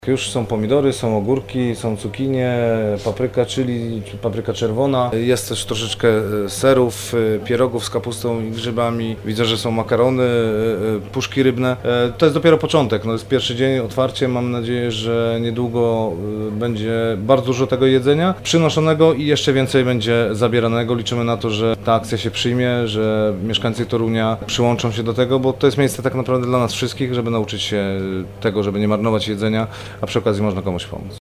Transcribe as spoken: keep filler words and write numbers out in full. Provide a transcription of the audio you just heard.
Już są pomidory, są ogórki, są cukinie, papryka, czyli papryka czerwona. Jest też troszeczkę serów, pierogów z kapustą i grzybami. Widzę, że są makarony, puszki rybne. To jest dopiero początek, no jest pierwszy dzień, otwarcie. Mam nadzieję, że niedługo będzie bardzo dużo tego jedzenia przynoszonego i jeszcze więcej będzie zabieranego. Liczymy na to, że ta akcja się przyjmie, że mieszkańcy Torunia przyłączą się do tego, bo to jest miejsce tak naprawdę dla nas wszystkich, żeby nauczyć się tego, żeby nie marnować jedzenia, a przy okazji można komuś pomóc.